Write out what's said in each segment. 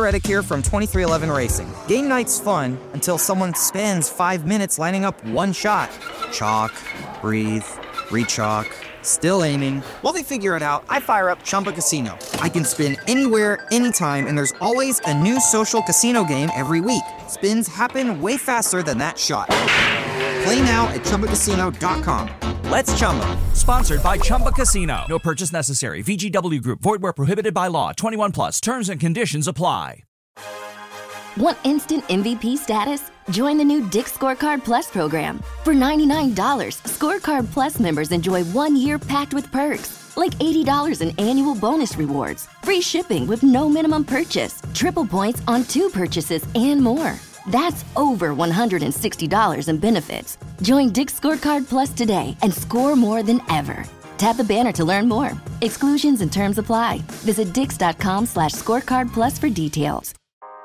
Reddick here from 2311 Racing. Game night's fun until someone spends 5 minutes lining up one shot. Chalk, breathe, re-chalk, still aiming. While they figure it out, I fire up Chumba Casino. I can spin anywhere, anytime, and there's always a new social casino game every week. Spins happen way faster than that shot. Play now at ChumbaCasino.com. Let's Chumba. Sponsored by Chumba Casino. No purchase necessary. VGW Group. Void where prohibited by law. 21 plus. Terms and conditions apply. Want instant MVP status? Join the new Dick's Scorecard Plus program. For $99, Scorecard Plus members enjoy 1 year packed with perks, like $80 in annual bonus rewards, free shipping with no minimum purchase, triple points on 2 purchases, and more. That's over $160 in benefits. Join Dick's Scorecard Plus today and score more than ever. Tap the banner to learn more. Exclusions and terms apply. Visit dix.com/scorecard plus for details.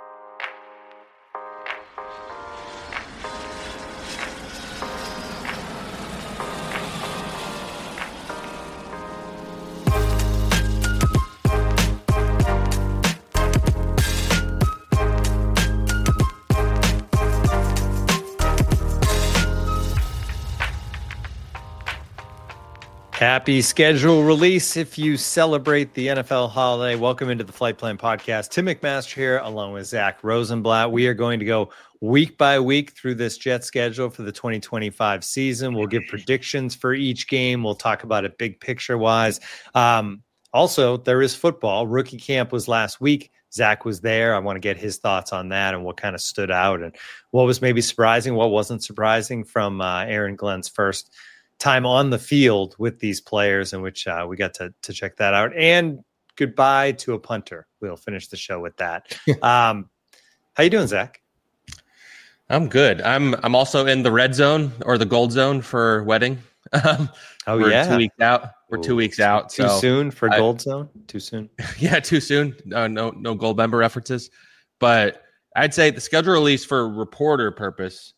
Happy schedule release if you celebrate the NFL holiday. Welcome into the Flight Plan Podcast. Tim McMaster here, along with Zach Rosenblatt. We are going to go week by week through this Jet schedule for the 2025 season. We'll give predictions for each game. We'll talk about it big picture-wise. Also, there is football. Rookie camp was last week. Zach was there. I want to get his thoughts on that and what kind of stood out and what was maybe surprising, what wasn't surprising from Aaron Glenn's first time on the field with these players, in which we got to check that out. And goodbye to a punter. We'll finish the show with that. How you doing, Zach? I'm good. I'm also in the red zone or the gold zone for wedding. We're 2 weeks out. We're 2 weeks out. Too soon for gold zone? Too soon? Yeah, too soon. No gold member references. But I'd say the schedule release for reporter purpose,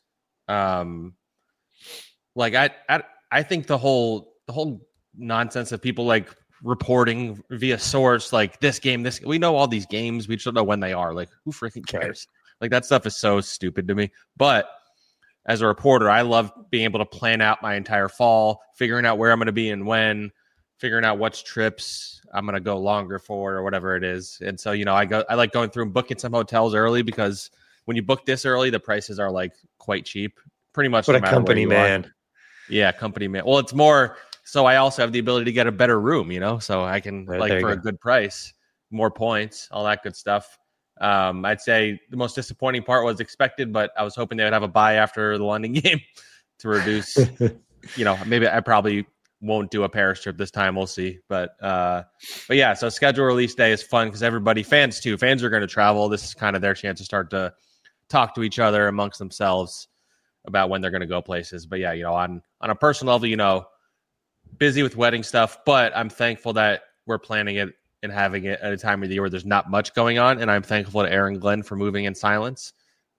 I think the whole nonsense of people like reporting via source, like this game, we know all these games. We just don't know when they are. Like, who freaking cares? Like, that stuff is so stupid to me. But as a reporter, I love being able to plan out my entire fall, figuring out where I'm going to be and when, figuring out which trips I'm going to go longer for or whatever it is. And so, I like going through and booking some hotels early, because when you book this early, the prices are like quite cheap, pretty much. What a company man. Yeah, company man. Well, it's more so I also have the ability to get a better room, so I can for a good price, more points, all that good stuff. I'd say the most disappointing part was expected, but I was hoping they would have a bye after the London game to reduce, maybe I probably won't do a Paris trip this time. We'll see. But yeah, so schedule release day is fun because fans are going to travel. This is kind of their chance to start to talk to each other amongst themselves about when they're going to go places. But yeah, on a personal level, busy with wedding stuff, but I'm thankful that we're planning it and having it at a time of the year where there's not much going on. And I'm thankful to Aaron Glenn for moving in silence.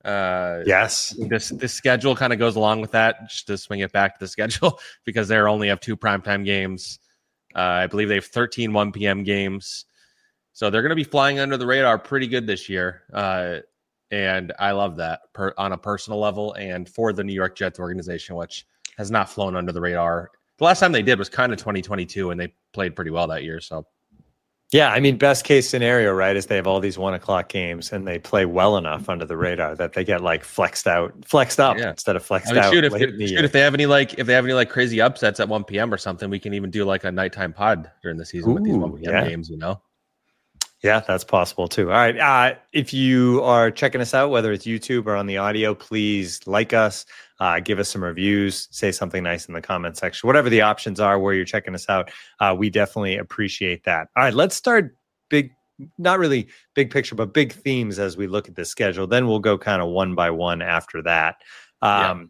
Yes. This schedule kind of goes along with that, just to swing it back to the schedule, because they only have 2 primetime games. I believe they have 13 1 p.m. games. So they're going to be flying under the radar pretty good this year. And I love that on a personal level and for the New York Jets organization, which has not flown under the radar. The last time they did was kind of 2022, and they played pretty well that year. So, yeah, I mean, best case scenario, right, is they have all these 1:00 games and they play well enough under the radar that they get like flexed up instead of flexed out. If they have any crazy upsets at 1 p.m. or something, we can even do like a nighttime pod during the season with these 1 p.m. games, Yeah, that's possible too. All right. If you are checking us out, whether it's YouTube or on the audio, please like us, give us some reviews, say something nice in the comment section, whatever the options are where you're checking us out. We definitely appreciate that. All right, let's start not really big picture, but big themes as we look at the schedule. Then we'll go kind of one by one after that. But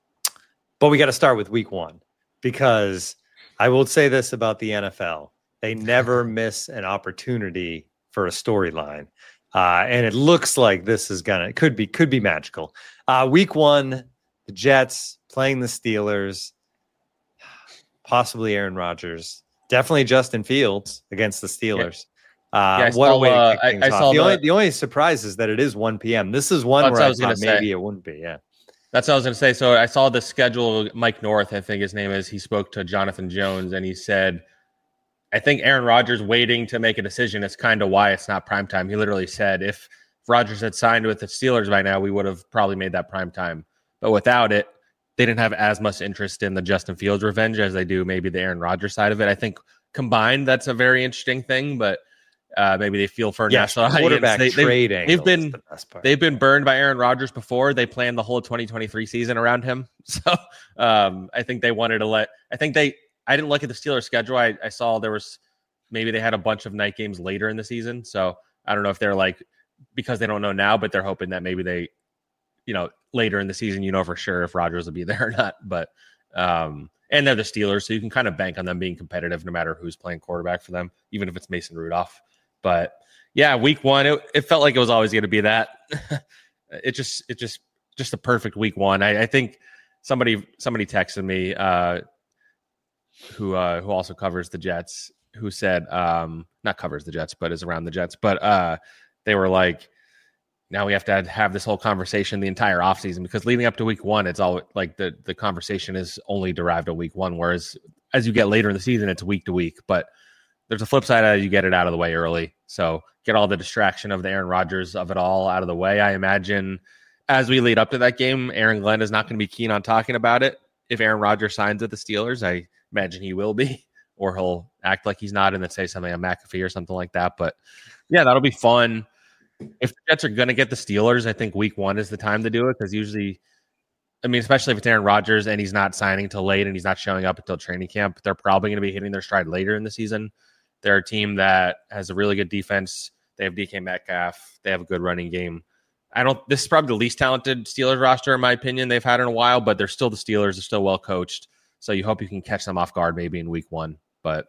we got to start with week 1, because I will say this about the NFL. They never miss an opportunity for a storyline. And it looks like this is could be magical. Week 1, the Jets playing the Steelers, possibly Aaron Rodgers, definitely Justin Fields against the Steelers. What a way to kick things off. The only surprise is that it is 1 p.m. This is one where I thought maybe it wouldn't be. Yeah. That's what I was going to say. So I saw the schedule. Mike North, I think his name is, he spoke to Jonathan Jones and he said, I think Aaron Rodgers waiting to make a decision is kind of why it's not primetime. He literally said, if Rodgers had signed with the Steelers by now, we would have probably made that primetime. But without it, they didn't have as much interest in the Justin Fields revenge as they do maybe the Aaron Rodgers side of it. I think combined, that's a very interesting thing, but maybe they feel for national quarterback trade angle. They've been burned by Aaron Rodgers before. They planned the whole 2023 season around him. So I think they wanted to I didn't look at the Steelers schedule. I saw there was maybe they had a bunch of night games later in the season. So I don't know if they're because they don't know now, but they're hoping that maybe they, later in the season, for sure if Rodgers will be there or not. But and they're the Steelers, so you can kind of bank on them being competitive no matter who's playing quarterback for them, even if it's Mason Rudolph. But yeah, week one, it felt like it was always going to be that. It's just a perfect week one. I think somebody texted me who also covers the Jets, who said not covers the Jets, but is around the Jets. But they were like, now we have to have this whole conversation the entire offseason, because leading up to week one, it's all like the conversation is only derived at week one, whereas as you get later in the season, it's week to week. But there's a flip side of it, you get it out of the way early. So get all the distraction of the Aaron Rodgers of it all out of the way. I imagine as we lead up to that game, Aaron Glenn is not going to be keen on talking about it. If Aaron Rodgers signs with the Steelers, I imagine he will be, or he'll act like he's not and then say something on McAfee or something like that. But yeah, that'll be fun. If the Jets are going to get the Steelers, I think week one is the time to do it, because usually, especially if it's Aaron Rodgers and he's not signing till late and he's not showing up until training camp, they're probably going to be hitting their stride later in the season. They're a team that has a really good defense. They have DK Metcalf. They have a good running game. This is probably the least talented Steelers roster, in my opinion, they've had in a while, but they're still the Steelers. They're still well coached. So you hope you can catch them off guard maybe in week one. But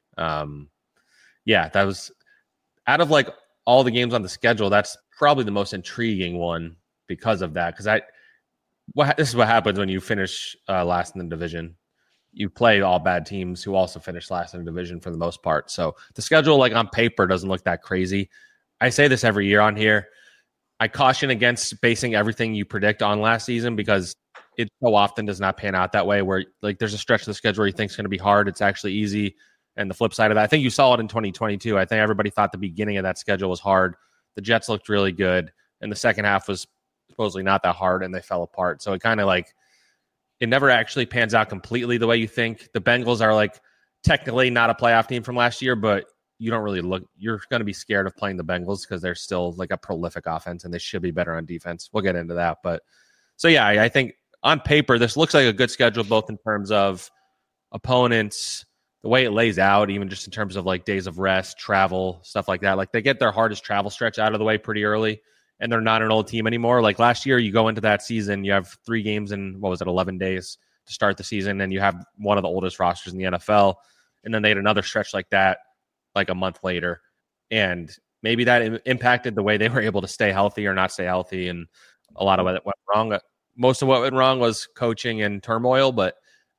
that was out of all the games on the schedule, that's probably the most intriguing one because of that. Because this is what happens when you finish last in the division. You play all bad teams who also finish last in the division for the most part. So the schedule, on paper, doesn't look that crazy. I say this every year on here. I caution against basing everything you predict on last season, because it so often does not pan out that way, where there's a stretch of the schedule you think is going to be hard. It's actually easy. And the flip side of that, I think you saw it in 2022. I think everybody thought the beginning of that schedule was hard. The Jets looked really good, and the second half was supposedly not that hard, and they fell apart. So it kind of it never actually pans out completely the way you think. The Bengals are technically not a playoff team from last year, but you don't really you're going to be scared of playing the Bengals because they're still a prolific offense and they should be better on defense. We'll get into that. But so yeah, I think on paper, this looks like a good schedule, both in terms of opponents, the way it lays out, even just in terms of days of rest, travel, stuff like that. They get their hardest travel stretch out of the way pretty early, and they're not an old team anymore. Last year, you go into that season, you have 3 games in, 11 days to start the season, and you have one of the oldest rosters in the NFL. And then they had another stretch like that, a month later. And maybe that impacted the way they were able to stay healthy or not stay healthy. And a lot of what went wrong. Most of what went wrong was coaching and turmoil. But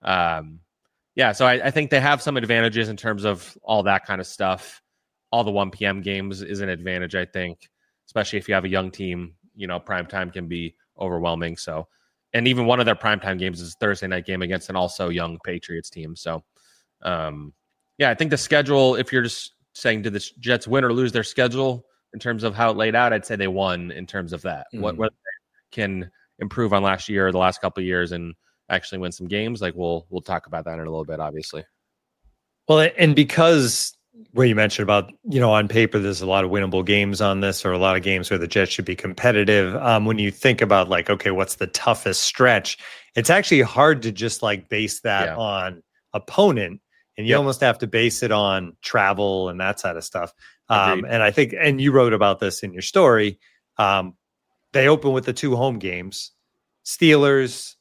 so I think they have some advantages in terms of all that kind of stuff. All the 1 p.m. games is an advantage, I think. Especially if you have a young team, primetime can be overwhelming. So, and even one of their primetime games is a Thursday night game against an also young Patriots team. So, I think the schedule, if you're just saying, did the Jets win or lose their schedule in terms of how it laid out, I'd say they won in terms of that. What they can improve on last year or the last couple of years and actually win some games, we'll talk about that in a little bit, obviously. Well, and because where you mentioned about, on paper, there's a lot of winnable games on this, or a lot of games where the Jets should be competitive. When you think about okay, what's the toughest stretch? It's actually hard to just base that on opponent, and you almost have to base it on travel and that side of stuff. And I think, and you wrote about this in your story, they open with the 2 home games. Steelers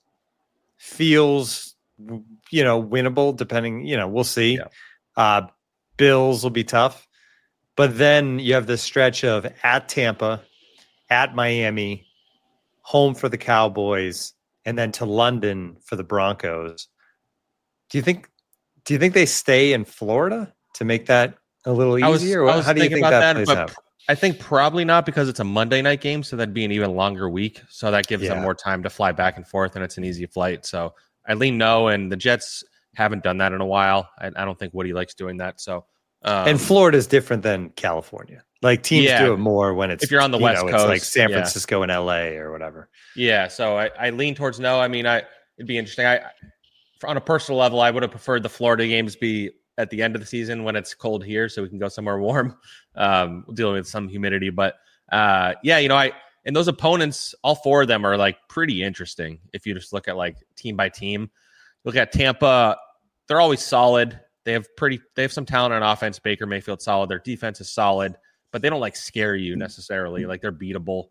feels, winnable, depending, we'll see. Yeah. Bills will be tough, but then you have this stretch of at Tampa, at Miami, home for the Cowboys, and then to London for the Broncos. Do you think they stay in Florida to make that a little easier? How do you think that plays out? I think probably not, because it's a Monday night game, so that'd be an even longer week. So that gives them more time to fly back and forth, and it's an easy flight. So I lean no, and the Jets haven't done that in a while. I don't think Woody likes doing that. So and Florida is different than California. Like teams do it more when it's, if you're on the West Coast, it's like San Francisco and LA or whatever. Yeah. So I lean towards no. I mean, it'd be interesting. On a personal level, I would have preferred the Florida games be at the end of the season when it's cold here, so we can go somewhere warm, dealing with some humidity. But and those opponents, all four of them are like pretty interesting. If you just look at like team by team, look at Tampa, they're always solid. They have some talent on offense. Baker Mayfield solid. Their defense is solid, but they don't like scare you necessarily. Like they're beatable.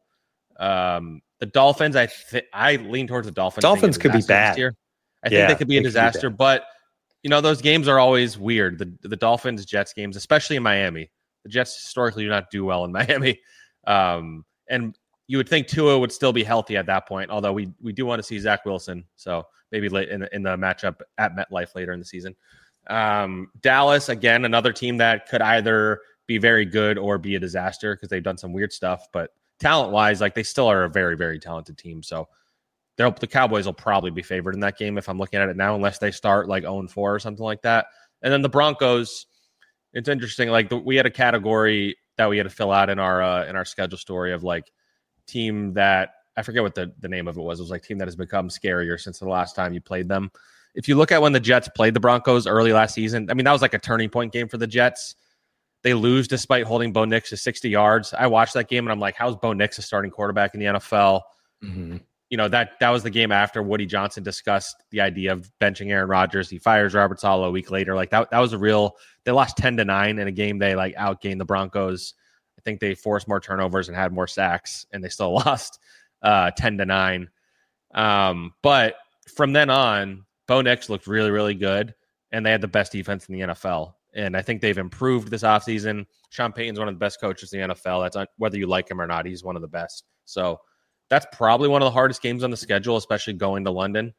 The Dolphins, I lean towards the Dolphins. Dolphins could be bad. I think they could be a disaster, but those games are always weird. The Dolphins Jets games, especially in Miami. The Jets historically do not do well in Miami. And you would think Tua would still be healthy at that point, although we do want to see Zach Wilson. So maybe late in the matchup at MetLife later in the season. Dallas, again, another team that could either be very good or be a disaster because they've done some weird stuff. But talent-wise, like they still are a very, very talented team. So the Cowboys will probably be favored in that game if I'm looking at it now, unless they start like 0-4 or something like that. And then the Broncos, it's interesting. Like we had a category that we had to fill out in our schedule story of like team that I forget what the name of it was. It was like team that has become scarier since the last time you played them. If you look at when the Jets played the Broncos early last season, I mean, that was like a turning point game for the Jets. They lose despite holding Bo Nix to 60 yards. I watched that game and I'm like, how's Bo Nix a starting quarterback in the NFL? Mm-hmm. That was the game after Woody Johnson discussed the idea of benching Aaron Rodgers. He fires Robert Saleh a week later. Like that was they lost 10-9 in a game. They like outgained the Broncos. I think they forced more turnovers and had more sacks, and they still lost 10-9. But from then on, Bo Nix looked really, really good, and they had the best defense in the NFL. And I think they've improved this offseason. Sean Payton's one of the best coaches in the NFL. That's whether you like him or not, he's one of the best. So that's probably one of the hardest games on the schedule, especially going to London.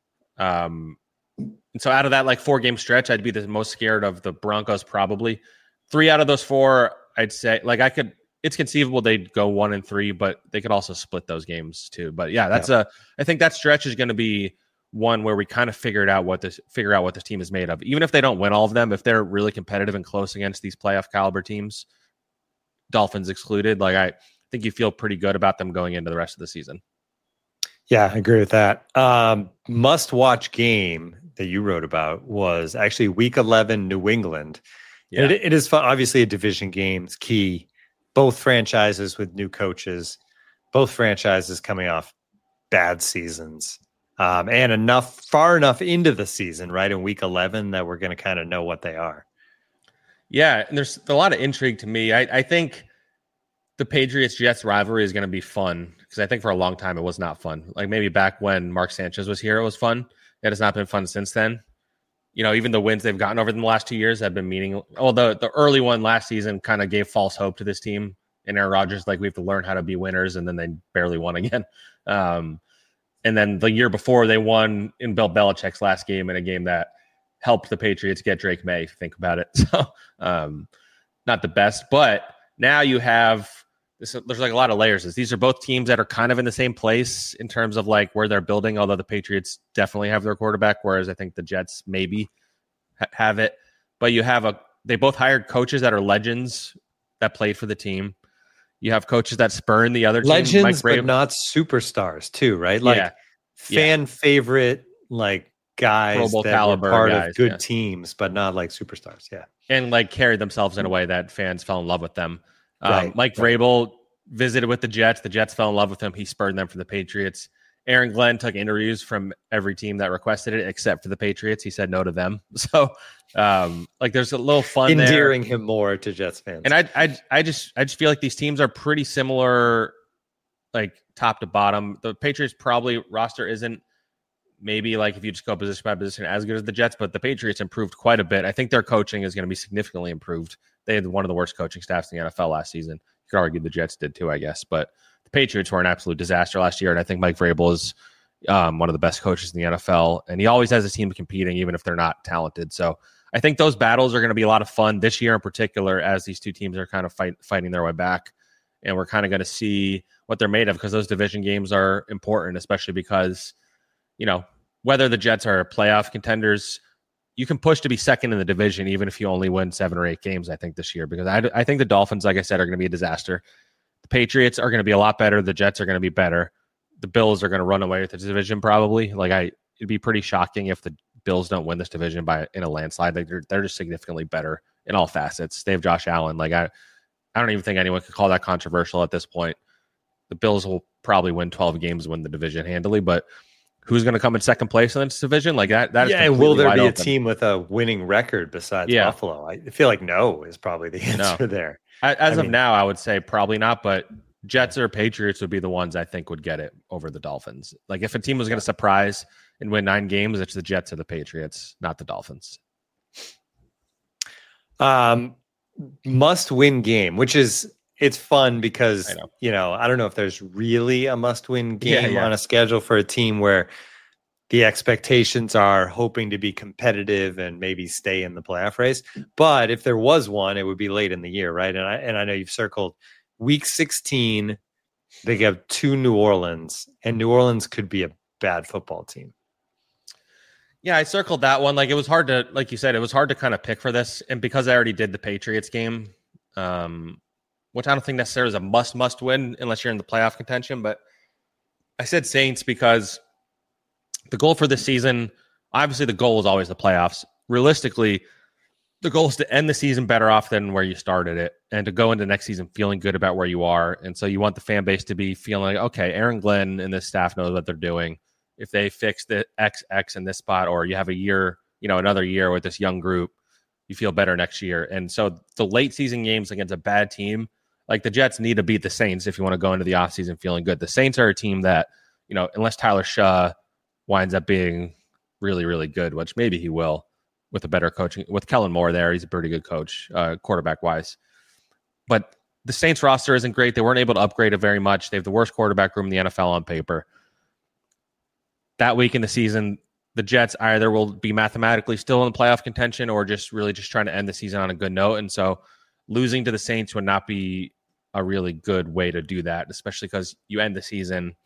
And so out of that like 4-game stretch, I'd be the most scared of the Broncos probably. 3 out of those 4, I'd say it's conceivable they'd go 1-3, but they could also split those games too. But yeah, I think that stretch is going to be one where we kind of figure out what this team is made of. Even if they don't win all of them, if they're really competitive and close against these playoff caliber teams, Dolphins excluded, like I think you feel pretty good about them going into the rest of the season. Yeah, I agree with that. Must-watch game that you wrote about was actually Week 11 New England. Yeah. It is fun. Obviously, a division game is key. Both franchises with new coaches, both franchises coming off bad seasons, and far enough into the season, right, in Week 11 that we're going to kind of know what they are. Yeah, and there's a lot of intrigue to me. I think the Patriots-Jets rivalry is going to be fun because I think for a long time it was not fun. Like maybe back when Mark Sanchez was here, it was fun. It has not been fun since then. Even the wins they've gotten over the last 2 years have been meaningless. Although the early one last season kind of gave false hope to this team. And Aaron Rodgers, like we have to learn how to be winners, and then they barely won again. And then the year before they won in Bill Belichick's last game in a game that helped the Patriots get Drake May, if you think about it. So not the best, but now you have there's like a lot of layers. These are both teams that are kind of in the same place in terms of like where they're building, although the Patriots definitely have their quarterback, whereas I think the Jets maybe have it. But you have they both hired coaches that are legends that played for the team. You have coaches that spurn the other team. Legends, but not superstars too, right? Like fan favorite, like guys that were part of good teams, but not like superstars. Yeah. And like carried themselves in a way that fans fell in love with them. Mike Vrabel visited with the Jets. The Jets fell in love with him. He spurred them for the Patriots. Aaron Glenn took interviews from every team that requested it, except for the Patriots. He said no to them. So, like, there's a little fun endearing there. Him more to Jets fans. And I just feel like these teams are pretty similar, like top to bottom. The Patriots probably roster isn't maybe like if you just go position by position as good as the Jets, but the Patriots improved quite a bit. I think their coaching is going to be significantly improved. They had one of the worst coaching staffs in the NFL last season. You could argue the Jets did too, I guess, but the Patriots were an absolute disaster last year, and I think Mike Vrabel is one of the best coaches in the NFL, and he always has his team competing, even if they're not talented. So I think those battles are going to be a lot of fun this year in particular, as these two teams are kind of fighting their way back. And we're kind of going to see what they're made of, because those division games are important, especially because, whether the Jets are playoff contenders, you can push to be second in the division, even if you only win 7 or 8 games, I think, this year. Because I think the Dolphins, like I said, are going to be a disaster. The Patriots are going to be a lot better. The Jets are going to be better. The Bills are going to run away with the division probably. It'd be pretty shocking if the Bills don't win this division in a landslide. They're just significantly better in all facets. They have Josh Allen. I don't even think anyone could call that controversial at this point. The Bills will probably win 12 games, win the division handily, but who's going to come in second place in this division? That is will there be a open. team with a winning record besides Buffalo? I feel like no is probably the answer there. As of now, I would say probably not, but Jets or Patriots would be the ones I think would get it over the Dolphins. If a team was going to surprise and win 9 games, it's the Jets or the Patriots, not the Dolphins. Must-win game, which is, it's fun because, I don't know if there's really a must-win game on a schedule for a team where the expectations are hoping to be competitive and maybe stay in the playoff race. But if there was one, it would be late in the year, right? And I know you've circled Week 16, they have 2 New Orleans, and New Orleans could be a bad football team. Yeah, I circled that one. It was hard to, like you said, it was hard to kind of pick for this. And because I already did the Patriots game, which I don't think necessarily is a must win unless you're in the playoff contention. But I said Saints because the goal for this season, obviously the goal is always the playoffs. Realistically, the goal is to end the season better off than where you started it and to go into next season feeling good about where you are. And so you want the fan base to be feeling like, okay, Aaron Glenn and this staff knows what they're doing. If they fix the XX in this spot, or you have a year, another year with this young group, you feel better next year. And so the late season games against a bad team, like the Jets need to beat the Saints if you want to go into the offseason feeling good. The Saints are a team that, unless Tyler Shaw winds up being really, really good, which maybe he will with a better coaching, with Kellen Moore there, he's a pretty good coach, quarterback-wise. But the Saints roster isn't great. They weren't able to upgrade it very much. They have the worst quarterback room in the NFL on paper. That week in the season, the Jets either will be mathematically still in playoff contention or just trying to end the season on a good note. And so losing to the Saints would not be a really good way to do that, especially because you end the season.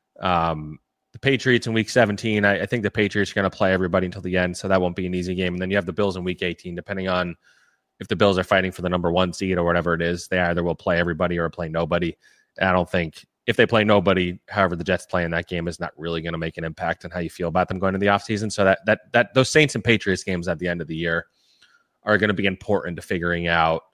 The Patriots in week 17, I think the Patriots are going to play everybody until the end, so that won't be an easy game. And then you have the Bills in week 18, depending on if the Bills are fighting for the number 1 seed or whatever it is, they either will play everybody or play nobody. And I don't think if they play nobody, however the Jets play in that game is not really going to make an impact on how you feel about them going into the offseason. So that those Saints and Patriots games at the end of the year are going to be important to figuring out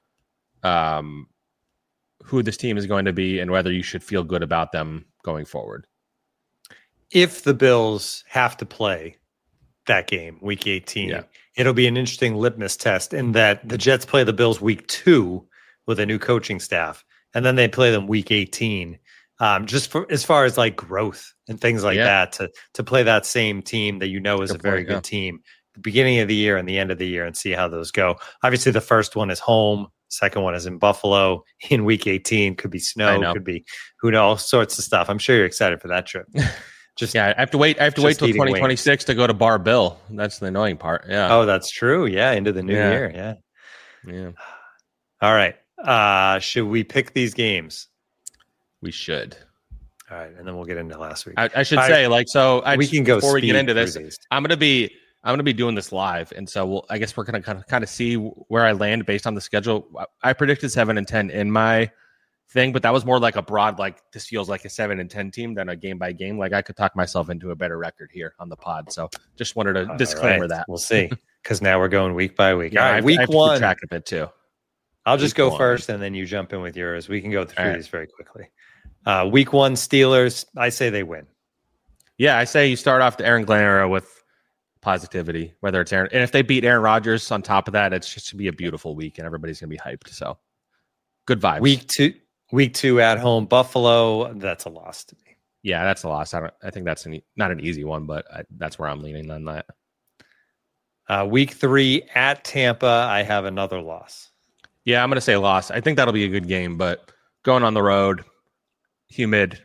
who this team is going to be and whether you should feel good about them going forward. If the Bills have to play that game, week 18, it'll be an interesting litmus test in that the Jets play the Bills week 2 with a new coaching staff, and then they play them week 18. Just for as far as growth and things like that, to play that same team that is a very good team, the beginning of the year and the end of the year, and see how those go. Obviously, the first one is home. Second one is in Buffalo in week 18. Could be snow, could be who knows, all sorts of stuff. I'm sure you're excited for that trip. I have to wait till 2026 to go to Bar Bill. That's the annoying part. Yeah. Oh, that's true. Yeah, into the new year. Yeah. All right. Should we pick these games? We should. All right, and then we'll get into last week. I should say, we can go before we get into this. These. I'm gonna be doing this live, and so I guess we're gonna kind of see where I land based on the schedule. I predicted 7-10 in my thing, but that was more like a broad, this feels like a 7-10 team than a game by game. I could talk myself into a better record here on the pod. So just wanted to disclaimer that. We'll see, because now we're going week by week. Yeah, all right, week 1. Keep track of it too. I'll just go first, and then you jump in with yours. We can go through these very quickly. Week 1 Steelers, I say they win. Yeah, I say you start off the Aaron Glenn era with positivity, whether it's Aaron. And if they beat Aaron Rodgers on top of that, it's just to be a beautiful week and everybody's going to be hyped. So good vibes. Week 2 at home, Buffalo, that's a loss to me. Yeah, that's a loss. I think that's not an easy one, but that's where I'm leaning on that. Week 3 at Tampa, I have another loss. Yeah, I'm going to say loss. I think that'll be a good game, but going on the road, humid.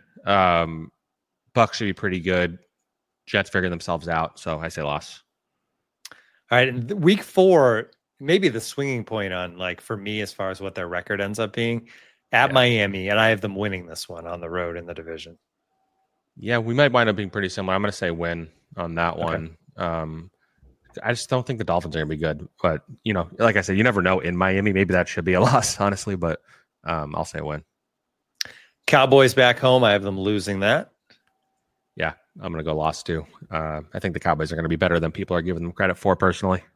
Bucks should be pretty good. Jets figure themselves out, so I say loss. All right, and week 4, maybe the swinging point on, like, for me as far as what their record ends up being at Miami, and I have them winning this one on the road in the division. Yeah, we might wind up being pretty similar. I'm going to say win on that one. I just don't think the Dolphins are going to be good. But, like I said, you never know in Miami. Maybe that should be a loss, honestly. But I'll say win. Cowboys back home. I have them losing that. Yeah, I'm going to go loss too. I think the Cowboys are going to be better than people are giving them credit for personally.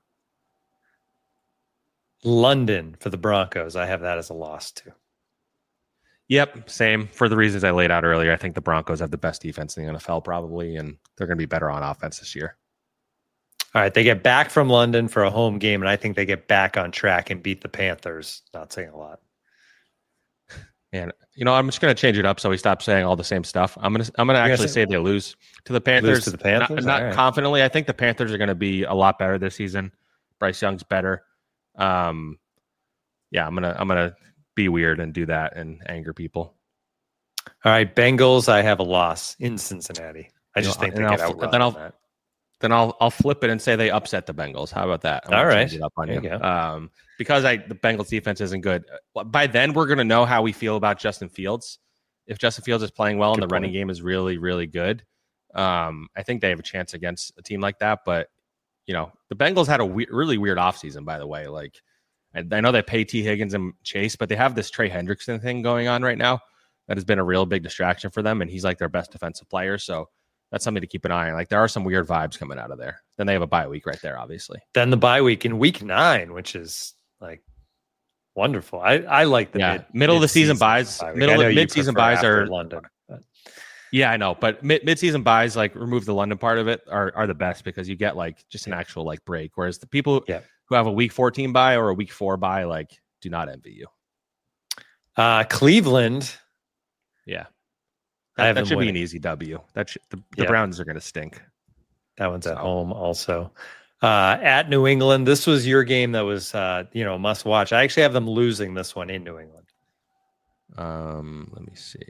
London for the Broncos. I have that as a loss too. Yep, same. For the reasons I laid out earlier, I think the Broncos have the best defense in the NFL probably, and they're going to be better on offense this year. All right, they get back from London for a home game, and I think they get back on track and beat the Panthers. Not saying a lot. And I'm just going to change it up so we stop saying all the same stuff. I'm going to actually say they lose to the Panthers. Lose to the Panthers? Not confidently. I think the Panthers are going to be a lot better this season. Bryce Young's better. I'm gonna be weird and do that and anger people. All right, Bengals. I have a loss in Cincinnati. I just think they get outrun. Then I'll flip it and say they upset the Bengals. How about that? All right, it up on you. Because the Bengals defense isn't good. By then we're gonna know how we feel about Justin Fields. If Justin Fields is playing well and the running game is really, really good, I think they have a chance against a team like that. But the Bengals had a really weird offseason, by the way. Like, I know they pay T. Higgins and Chase, but they have this Trey Hendrickson thing going on right now that has been a real big distraction for them, and he's like their best defensive player. So that's something to keep an eye on. Like, there are some weird vibes coming out of there. Then they have a bye week right there, obviously. Then the bye week in week 9, which is like wonderful. I like the middle of the season buys. Mid-season buys are London. Yeah, I know, but mid-season buys, like, remove the London part of it, are the best because you get like just an actual like break. Whereas the people who have a week 14 buy or a week 4 buy, like, do not envy you. Cleveland. Yeah, that should be an easy W. The Browns are going to stink. That one's at home also. At New England, this was your game that was must watch. I actually have them losing this one in New England. Let me see.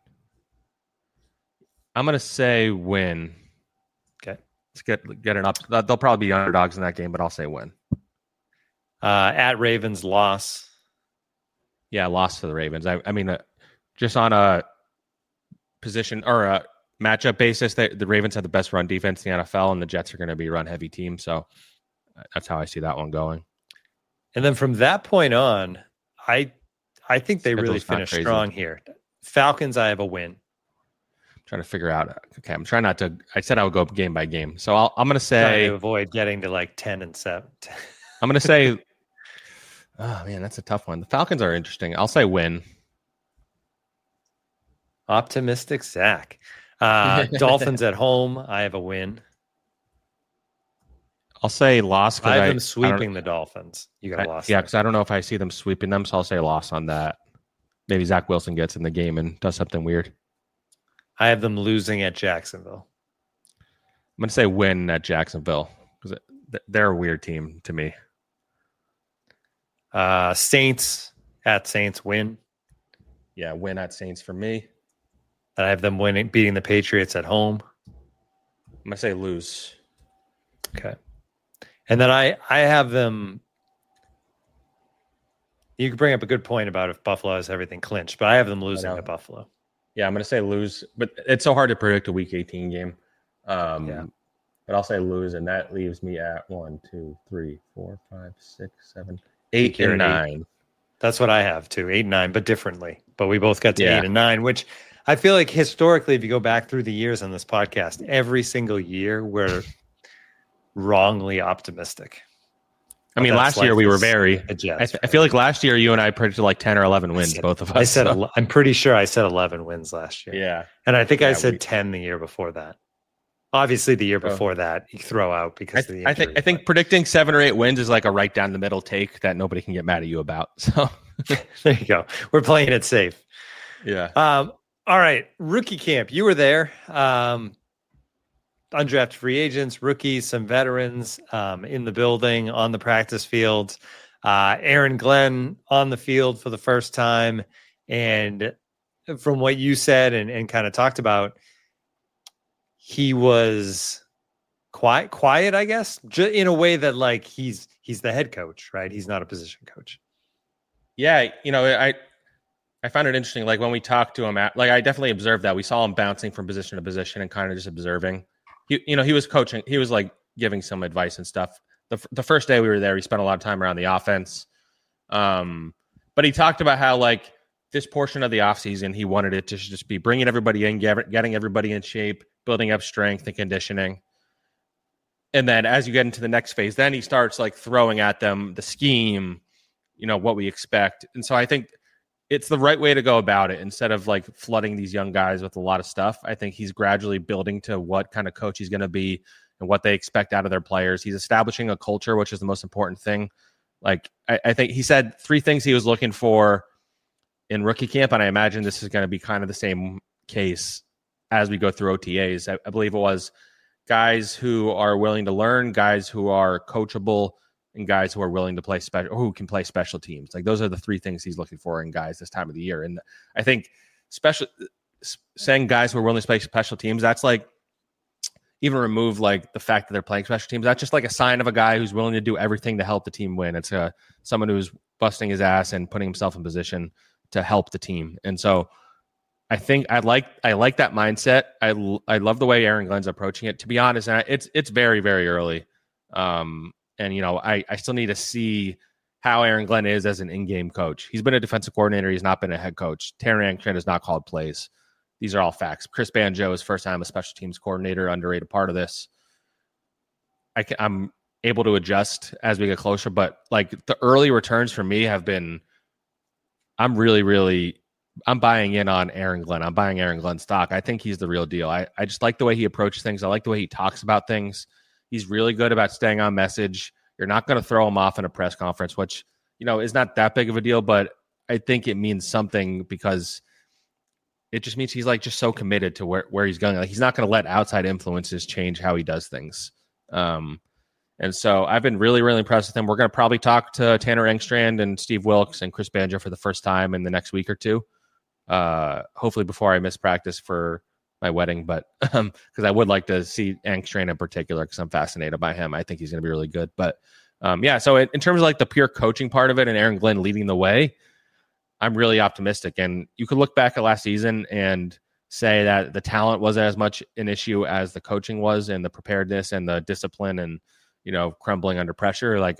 I'm going to say win. Okay. Let's get an up. They'll probably be underdogs in that game, but I'll say win. At Ravens, loss. Yeah, loss to the Ravens. I mean, just on a position or a matchup basis, the Ravens have the best run defense in the NFL, and the Jets are going to be a run-heavy team. So that's how I see that one going. And then from that point on, I think they really finished strong here. Falcons, I have a win. Trying to figure out. Okay, I'm trying not to. I said I would go game by game, so I'm going to say avoid getting to like 10-7. I'm going to say. Oh man, that's a tough one. The Falcons are interesting. I'll say win. Optimistic Zach. Dolphins at home. I have a win. I'll say loss. I have them sweeping the Dolphins. You got a loss. Yeah, because I don't know if I see them sweeping them, so I'll say loss on that. Maybe Zach Wilson gets in the game and does something weird. I have them losing at Jacksonville. I'm going to say win at Jacksonville because they're a weird team to me. Saints at Saints win. Yeah, win at Saints for me. And I have them beating the Patriots at home. I'm going to say lose. Okay. And then I have them. You could bring up a good point about if Buffalo has everything clinched, but I have them losing at Buffalo. Yeah, I'm going to say lose, but it's so hard to predict a Week 18 game. But I'll say lose, and that leaves me at 1, 2, 3, 4, 5, 6, 7, 8, and 9. That's what I have too, 8 and 9, but differently. But we both got to 8 and 9, which I feel like historically, if you go back through the years on this podcast, every single year we're wrongly optimistic. I mean, last year we were very. I feel like last year you and I predicted like 10 or 11 wins, both of us. I'm pretty sure I said 11 wins last year. Yeah, and I think I said 10 the year before that. Obviously, the year before that you throw out because of the injury. I think predicting 7 or 8 wins is like a right down the middle take that nobody can get mad at you about. So there you go. We're playing it safe. Yeah. All right, rookie camp. You were there. Undrafted free agents, rookies, some veterans in the building, on the practice field. Aaron Glenn on the field for the first time. And from what you said and kind of talked about, he was quiet, I guess, in a way that like he's the head coach, right? He's not a position coach. Yeah, I found it interesting. Like when we talked to him, I definitely observed that. We saw him bouncing from position to position and kind of just observing. He was coaching. He was like giving some advice and stuff. The first day we were there, he spent a lot of time around the offense. But he talked about how like this portion of the offseason, he wanted it to just be bringing everybody in, getting everybody in shape, building up strength and conditioning. And then as you get into the next phase, then he starts like throwing at them the scheme, what we expect. And so I think it's the right way to go about it instead of like flooding these young guys with a lot of stuff. I think he's gradually building to what kind of coach he's going to be and what they expect out of their players. He's establishing a culture, which is the most important thing. Like I think he said 3 things he was looking for in rookie camp. And I imagine this is going to be kind of the same case as we go through OTAs. I believe it was guys who are willing to learn, guys who are coachable, and guys who are willing to play special, who can play special teams. Like those are the 3 things he's looking for in guys this time of the year. And I think saying guys who are willing to play special teams, that's like even remove like the fact that they're playing special teams. That's just like a sign of a guy who's willing to do everything to help the team win. It's someone who's busting his ass and putting himself in position to help the team. And so I think I like that mindset. I love the way Aaron Glenn's approaching it. To be honest, and it's very, very early. And I still need to see how Aaron Glenn is as an in-game coach. He's been a defensive coordinator. He's not been a head coach. Tanner Angstrom has not called plays. These are all facts. Chris Banjo is first time a special teams coordinator, underrated part of this. I'm able to adjust as we get closer, but like the early returns for me have been, I'm buying in on Aaron Glenn. I'm buying Aaron Glenn stock. I think he's the real deal. I just like the way he approaches things. I like the way he talks about things. He's really good about staying on message. You're not going to throw him off in a press conference, which, is not that big of a deal, but I think it means something because it just means he's like just so committed to where he's going. Like he's not going to let outside influences change how he does things. And so I've been really, really impressed with him. We're going to probably talk to Tanner Engstrand and Steve Wilks and Chris Banjo for the first time in the next week or two. Hopefully before I miss practice for my wedding, but because I would like to see Engstrand in particular because I'm fascinated by him. I think he's going to be really good. But so in terms of like the pure coaching part of it and Aaron Glenn leading the way, I'm really optimistic. And you could look back at last season and say that the talent wasn't as much an issue as the coaching was and the preparedness and the discipline and, crumbling under pressure. Like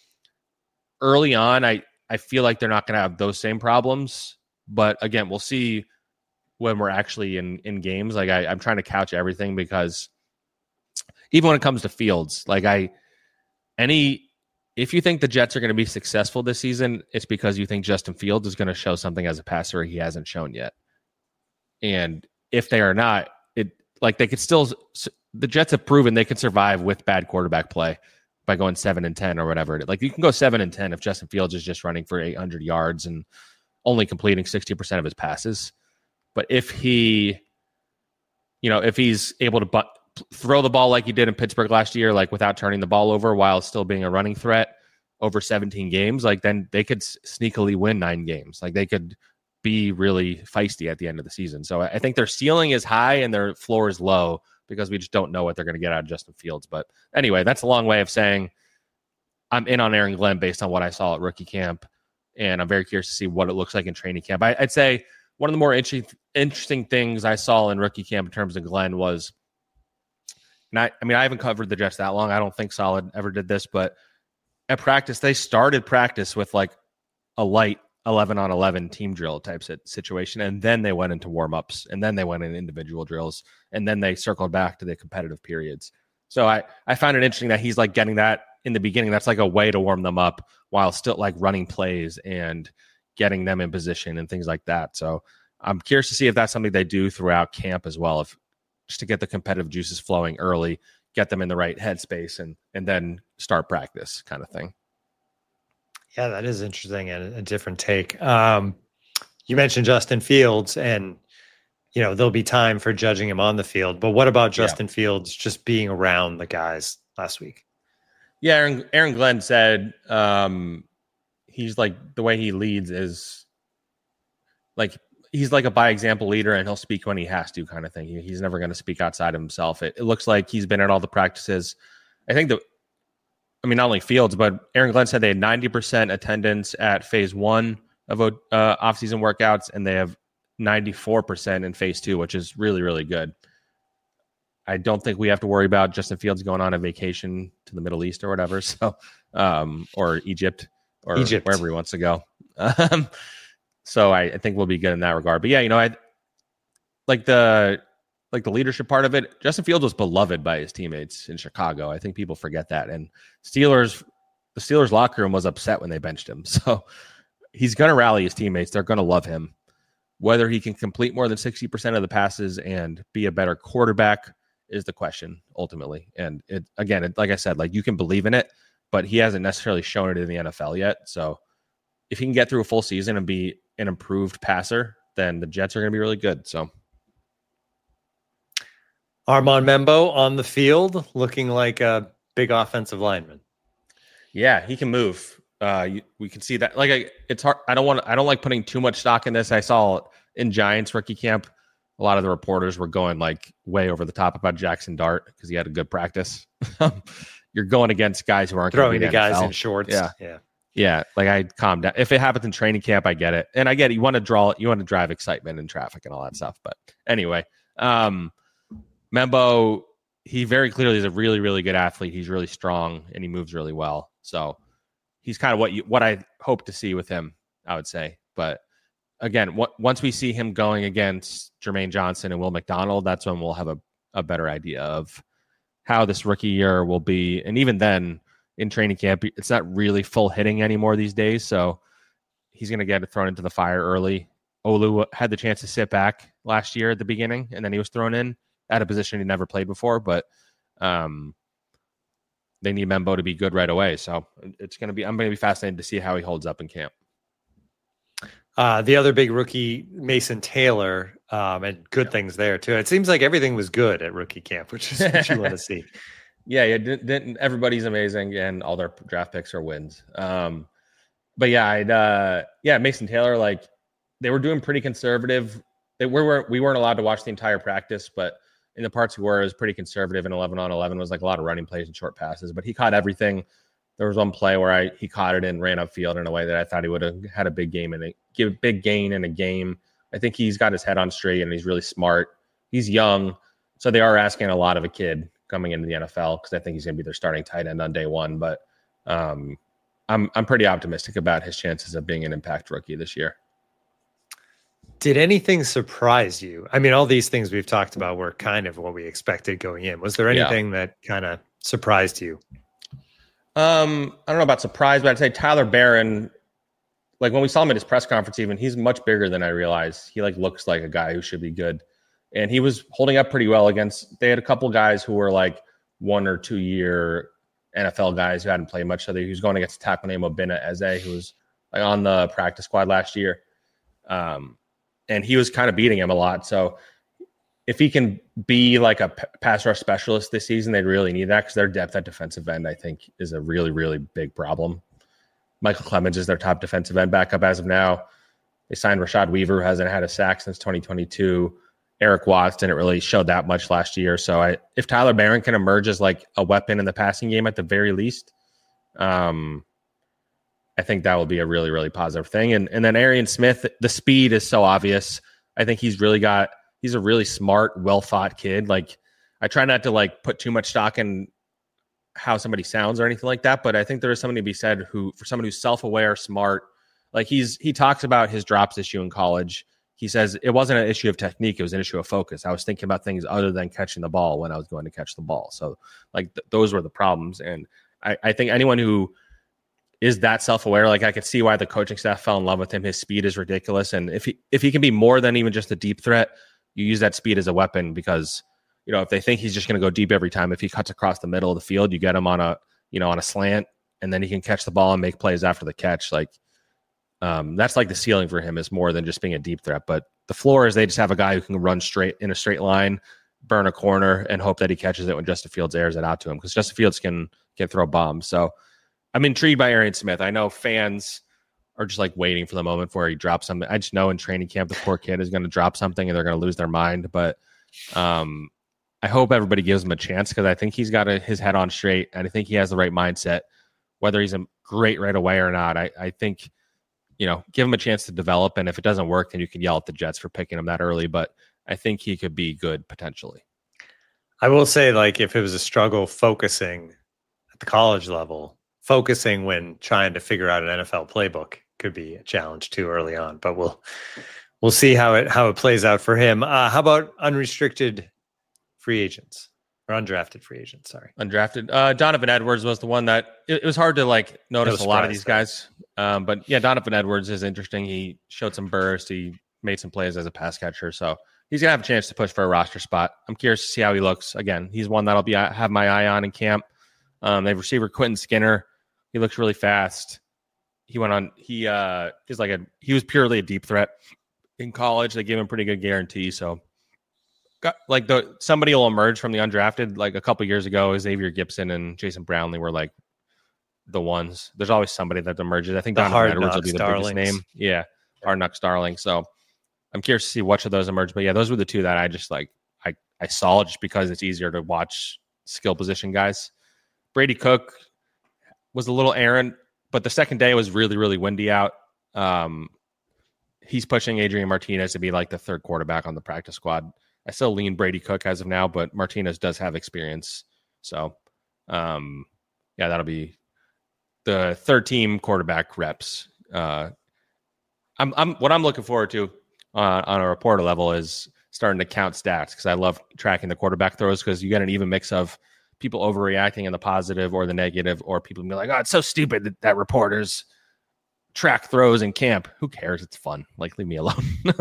early on, I feel like they're not going to have those same problems. But again, we'll see when we're actually in games. Like I'm trying to couch everything because even when it comes to Fields, if you think the Jets are going to be successful this season, it's because you think Justin Fields is going to show something as a passer he hasn't shown yet. And if they are not, they could still, the Jets have proven they can survive with bad quarterback play by going 7-10 or whatever. Like you can go 7-10 if Justin Fields is just running for 800 yards and only completing 60% of his passes. But if he's able to throw the ball like he did in Pittsburgh last year, like without turning the ball over while still being a running threat over 17 games, like then they could sneakily win 9 games. Like they could be really feisty at the end of the season. So I think their ceiling is high and their floor is low because we just don't know what they're going to get out of Justin Fields. But anyway, that's a long way of saying I'm in on Aaron Glenn based on what I saw at rookie camp. And I'm very curious to see what it looks like in training camp. I'd say one of the more interesting things I saw in rookie camp in terms of Glenn was, and I haven't covered the Jets that long. I don't think Solid ever did this, but at practice, they started practice with like a light 11-on-11 team drill type situation. And then they went into warm-ups and then they went into individual drills and then they circled back to the competitive periods. So I found it interesting that he's like getting that in the beginning. That's like a way to warm them up while still like running plays and getting them in position and things like that. So I'm curious to see if that's something they do throughout camp as well, if just to get the competitive juices flowing early, get them in the right headspace and then start practice kind of thing. Yeah, that is interesting and a different take. You mentioned Justin Fields and, there'll be time for judging him on the field, but what about Justin Fields just being around the guys last week? Yeah, Aaron Glenn said he's like the way he leads is like he's like a by example leader, and he'll speak when he has to, kind of thing. He's never going to speak outside of himself. It looks like he's been at all the practices. I think not only Fields, but Aaron Glenn said they had 90% attendance at phase 1 of off-season workouts, and they have 94% in phase 2, which is really, really good. I don't think we have to worry about Justin Fields going on a vacation to the Middle East or whatever, so or Egypt wherever he wants to go. So I think we'll be good in that regard. But yeah, I like the leadership part of it. Justin Fields was beloved by his teammates in Chicago. I think people forget that. And the Steelers locker room was upset when they benched him. So he's going to rally his teammates. They're going to love him. Whether he can complete more than 60% of the passes and be a better quarterback is the question ultimately. And like I said, like you can believe in it, but he hasn't necessarily shown it in the NFL yet. So if he can get through a full season and be an improved passer, then the Jets are going to be really good. So Armand Membo on the field looking like a big offensive lineman. Yeah, he can move. We can see that. Like, it's hard. I don't like putting too much stock in this. I saw in Giants rookie camp, a lot of the reporters were going like way over the top about Jackson Dart because he had a good practice. You're going against guys who aren't throwing the guys in shorts. Yeah. Like, I calm down. If it happens in training camp, I get it. And I get it. You want to drive excitement in traffic and all that stuff. But anyway, Membo, he very clearly is a really, really good athlete. He's really strong and he moves really well. So he's kind of what I hope to see with him, I would say. But again, once we see him going against Jermaine Johnson and Will McDonald, that's when we'll have a better idea of how this rookie year will be. And even then, in training camp, it's not really full hitting anymore these days. So he's going to get thrown into the fire early. Olu had the chance to sit back last year at the beginning, and then he was thrown in at a position he never played before. But they need Membo to be good right away. So I'm going to be fascinated to see how he holds up in camp. The other big rookie, Mason Taylor, and good things there too. It seems like everything was good at rookie camp, which is what you want to see. Yeah, everybody's amazing, and all their draft picks are wins. But yeah, Mason Taylor, like, they were doing pretty conservative. We weren't allowed to watch the entire practice, but in the parts we were, it was pretty conservative. And 11-on-11 was like a lot of running plays and short passes, but he caught everything. There was one play where he caught it and ran upfield in a way that I thought he would have had a big gain in a game. I think he's got his head on straight and he's really smart. He's young, so they are asking a lot of a kid coming into the NFL because I think he's going to be their starting tight end on day one. But I'm pretty optimistic about his chances of being an impact rookie this year. Did anything surprise you? I mean, all these things we've talked about were kind of what we expected going in. Was there anything that kind of surprised you? I don't know about surprise, but I'd say Tyler Barron, like when we saw him at his press conference, even, he's much bigger than I realized. He like looks like a guy who should be good. And he was holding up pretty well they had a couple guys who were like 1 or 2 year NFL guys who hadn't played much. So he was going against a tackle named Obinna Eze, who was like on the practice squad last year. And he was kind of beating him a lot. So if he can be like a pass rush specialist this season, they'd really need that because their depth at defensive end, I think, is a really, really big problem. Michael Clemens is their top defensive end backup as of now. They signed Rashad Weaver, who hasn't had a sack since 2022. Eric Watts didn't really show that much last year. So if Tyler Barron can emerge as like a weapon in the passing game at the very least, I think that will be a really, really positive thing. And then Arian Smith, the speed is so obvious. I think he's a really smart, well-thought kid. Like, I try not to like put too much stock in how somebody sounds or anything like that, but I think there is something to be said for someone who's self-aware, smart. Like, he talks about his drops issue in college. He says it wasn't an issue of technique. It was an issue of focus. I was thinking about things other than catching the ball when I was going to catch the ball. So like those were the problems. And I think anyone who is that self-aware, like, I could see why the coaching staff fell in love with him. His speed is ridiculous. And if he can be more than even just a deep threat, you use that speed as a weapon because, if they think he's just going to go deep every time, if he cuts across the middle of the field, you get him on a slant, and then he can catch the ball and make plays after the catch. Like, that's like the ceiling for him, is more than just being a deep threat. But the floor is they just have a guy who can run straight in a straight line, burn a corner, and hope that he catches it when Justin Fields airs it out to him, because Justin Fields can throw bombs. So I'm intrigued by Arian Smith. I know fans are just like waiting for the moment where he drops something. I just know in training camp, the poor kid is going to drop something and they're going to lose their mind. But I hope everybody gives him a chance because I think he's got his head on straight and I think he has the right mindset, whether he's great right away or not. I think, give him a chance to develop. And if it doesn't work, then you can yell at the Jets for picking him that early. But I think he could be good potentially. I will say, like, if it was a struggle focusing at the college level, focusing when trying to figure out an NFL playbook could be a challenge too early on. But we'll see how it plays out for him. How about unrestricted free agents or undrafted free agents? Sorry, undrafted. Donovan Edwards was the one that it was hard to like notice a lot of these guys. But yeah, Donovan Edwards is interesting. He showed some burst. He made some plays as a pass catcher. So he's going to have a chance to push for a roster spot. I'm curious to see how he looks. Again, he's one that'll have my eye on in camp. They have receiver Quentin Skinner. He looks really fast. He went on. He was purely a deep threat in college. They gave him a pretty good guarantee. So, somebody will emerge from the undrafted. Like a couple years ago, Xavier Gipson and Jason Brownlee were like the ones. There's always somebody that emerges. I think Donovan Edwards will be the biggest name. Yeah, Hard Knocks darling. So I'm curious to see which of those emerge. But yeah, those were the two that I just like. I saw just because it's easier to watch skill position guys. Brady Cook was a little errant, but the second day was really, really windy out. He's pushing Adrian Martinez to be like the third quarterback on the practice squad. I still lean Brady Cook as of now, but Martinez does have experience. So, that'll be the third team quarterback reps. What I'm looking forward to on a reporter level is starting to count stats because I love tracking the quarterback throws because you get an even mix of people overreacting in the positive or the negative, or people be like, oh, it's so stupid that reporters track throws in camp. Who cares? It's fun. Like, leave me alone.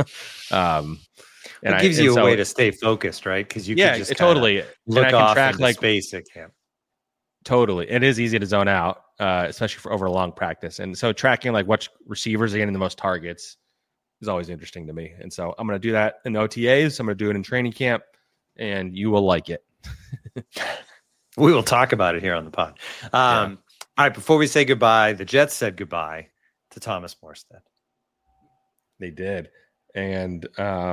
It gives you a way to stay focused, right? Because you can just totally look off into space at camp. Totally. It is easy to zone out, especially for over a long practice. And so tracking like what receivers are getting the most targets is always interesting to me. And so I'm going to do that in the OTAs. I'm going to do it in training camp, and you will like it. We will talk about it here on the pod. All right, before we say goodbye, the Jets said goodbye to Thomas Morstead. They did. And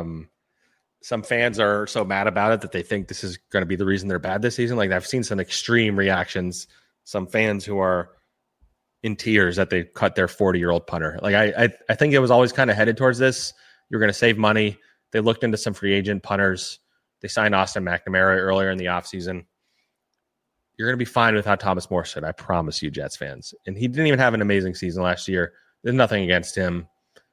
some fans are so mad about it that they think this is going to be the reason they're bad this season. Like, I've seen some extreme reactions. Some fans who are in tears that they cut their 40-year-old punter. Like, I think it was always kind of headed towards this. You're going to save money. They looked into some free agent punters. They signed Austin McNamara earlier in the offseason. You're going to be fine without Thomas Morstead, I promise you, Jets fans. And he didn't even have an amazing season last year. There's nothing against him.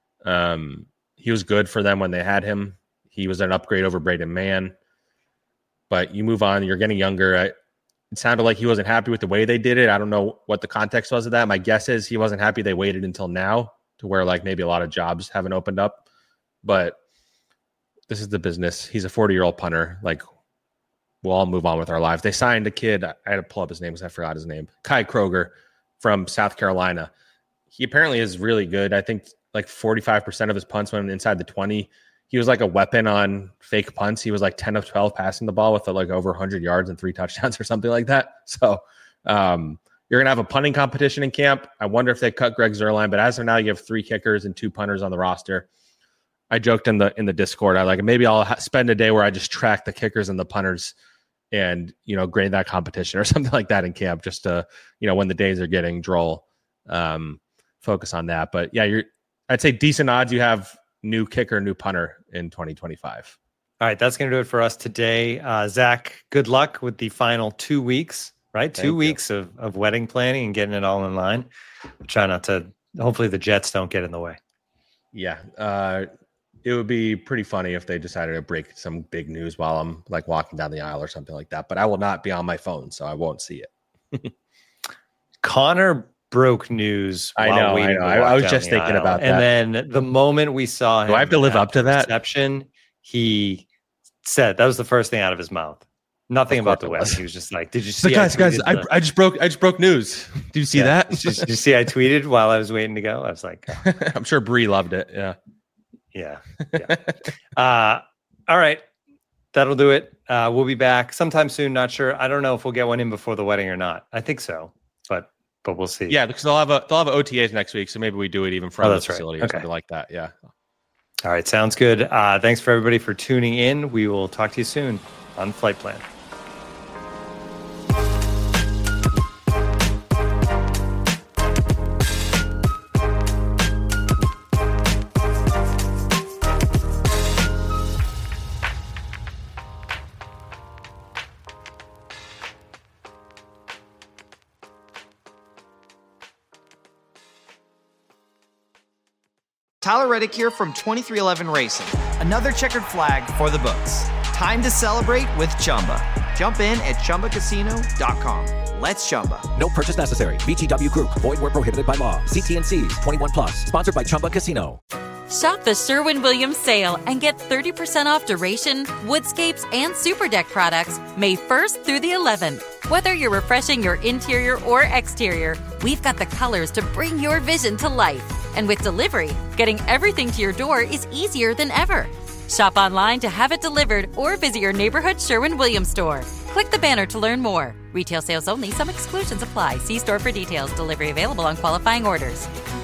He was good for them when they had him. He was an upgrade over Braden Mann. But you move on. You're getting younger. It sounded like he wasn't happy with the way they did it. I don't know what the context was of that. My guess is he wasn't happy they waited until now to where like maybe a lot of jobs haven't opened up. But this is the business. He's a 40-year-old punter. Like, we'll all move on with our lives. They signed a kid. I had to pull up his name because I forgot his name. Kai Kroger from South Carolina. He apparently is really good. I think like 45% of his punts went inside the 20. He was like a weapon on fake punts. He was like 10 of 12 passing the ball with like over 100 yards and 3 touchdowns or something like that. So you're going to have a punting competition in camp. I wonder if they cut Greg Zuerlein, but as of now, you have 3 kickers and 2 punters on the roster. I joked in the Discord. I like, maybe I'll spend a day where I just track the kickers and the punters and, grade that competition or something like that in camp just to, when the days are getting droll, focus on that. But yeah, I'd say decent odds you have new kicker, new punter in 2025. All right, that's going to do it for us today. Zach, good luck with the final 2 weeks, right? Thank 2 weeks of wedding planning and getting it all in line. Try not to, hopefully the Jets don't get in the way. Yeah. It would be pretty funny if they decided to break some big news while I'm like walking down the aisle or something like that, but I will not be on my phone, so I won't see it. Connor broke news. I know. I was just thinking about that. And then the moment we saw him, do I have to live up to that reception? He said that was the first thing out of his mouth. Nothing about the wedding. He was just like, "Did you see?" Guys, I just broke news. Did you see that? Did you see? I tweeted while I was waiting to go. I was like, oh. I'm sure Bree loved it. Yeah. All right, that'll do it. We'll be back sometime soon. Not sure. I don't know if we'll get one in before the wedding or not. I think so, but but we'll see. Yeah, because they'll have OTAs next week, so maybe we do it even from the facility or something like that. Yeah. All right, sounds good. Thanks for everybody for tuning in. We will talk to you soon on Flight Plan. Tyler Reddick here from 23XI Racing. Another checkered flag for the books. Time to celebrate with Chumba. Jump in at ChumbaCasino.com. Let's Chumba. No purchase necessary. VGW Group. Void where prohibited by law. See T&Cs. 21 plus. Sponsored by Chumba Casino. Shop the Sherwin-Williams sale and get 30% off duration, woodscapes, and super deck products May 1st through the 11th. Whether you're refreshing your interior or exterior, we've got the colors to bring your vision to life. And with delivery, getting everything to your door is easier than ever. Shop online to have it delivered or visit your neighborhood Sherwin-Williams store. Click the banner to learn more. Retail sales only. Some exclusions apply. See store for details. Delivery available on qualifying orders.